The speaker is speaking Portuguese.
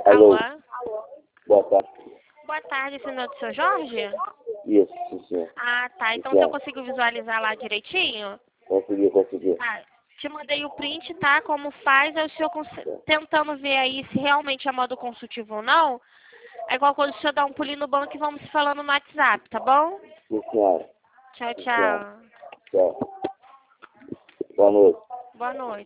Alô? Alô? Boa tarde. Boa tarde, senhor do seu Jorge? Isso, sim, senhor. Ah, tá. Então Sim, você senhor. conseguiu visualizar lá direitinho? Consegui. Tá. Te mandei o print, tá? Como faz, aí o senhor tentando ver aí se realmente é modo consultivo ou não. É igual quando o senhor dá um pulinho no banco e vamos se falando no WhatsApp, tá bom? Sim, senhora. Tchau, Sim, senhora. tchau. Tchau. Boa noite. Boa noite.